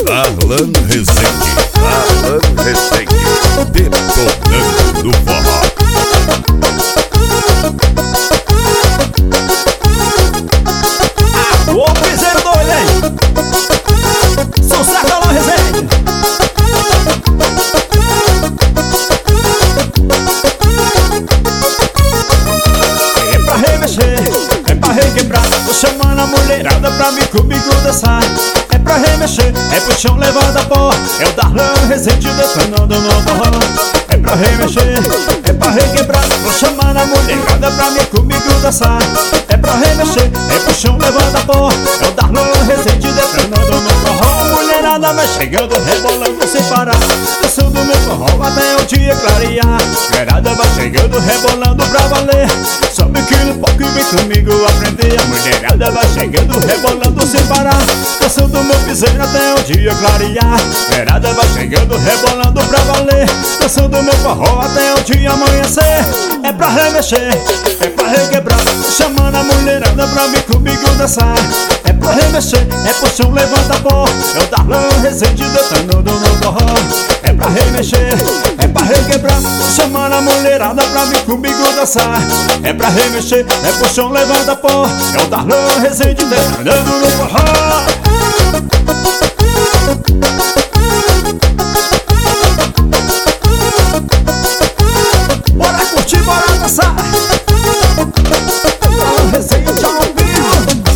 Darlan Rezende, detonando no forró. Ô piseiro doido, hein? Sucesso, Darlan Rezende. É pra remexer, é pra requebrar. Tô chamando a mulherada pra vir comigo dançar. É pra remexer, é pro chão levanta pó. É o Darlan Rezende detonando no forró. É pra remexer, é pra requebrar. Tô chamando a mulherada pra vir comigo dançar. É pra remexer, é pro chão levanta pó. É o Darlan Rezende detonando no forró. A mulherada vai chegando, rebolando sem parar. Dançando meu forró até o dia clarear. A mulherada vai chegando, rebolando pra valer. Sobe aqui no palco e vem comigo aprender. A mulherada vai chegando, rebolando sem parar. Dançando meu piseiro até o dia clarear. A mulherada vai chegando, rebolando pra valer. Dançando meu forró até o dia amanhecer. É pra remexer, é pra requebrar. Chamando a mulherada pra vir comigo dançar. É pra remexer, é pro chão levanta pó. É o Darlan Rezende detonando no forró. É pra remexer, é pra requebrar. Chamando a mulherada pra vir comigo dançar. É pra remexer, é pro chão levanta pó. É o Darlan Rezende detonando no forró. Bora curtir, bora dançar. Darlan Rezende ao vivo.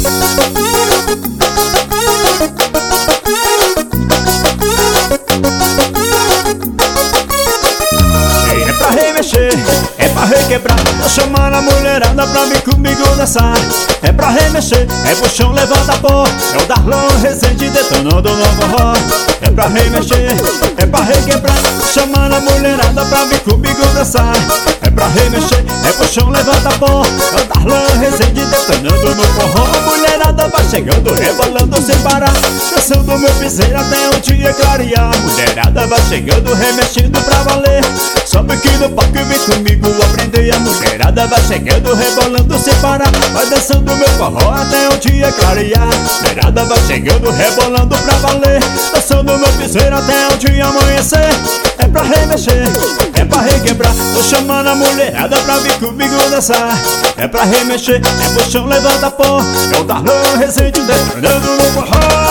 É pra remexer, é pra requebrar. Tô chamando a mulherada pra vir comigo dançar. É pra remexer, é pro chão levanta pó. É o Darlan Rezende detonando no forró. É pra remexer, é pra requebrar. Tô chamando a mulherada pra vir comigo dançar. É pra remexer, é pro chão levanta pó. É o Darlan Rezende detonando no forró. A mulherada vai chegando, rebolando sem parar. Dançando meu piseiro até o dia clarear. A mulherada vai chegando, remexendo pra valer. Sobe aqui no palco e vem comigo aprender. A mulherada vai chegando, rebolando sem parar. Vai dançando meu forró até o dia clarear. A mulherada vai chegando, rebolando pra valer. Dançando meu piseiro até o dia amanhecer. É pra remexer, é pra requebrar. Tô chamando a mulherada pra vir comigo dançar. É pra remexer, é pro chão levanta pó. É o Darlan Rezende detonando no forró.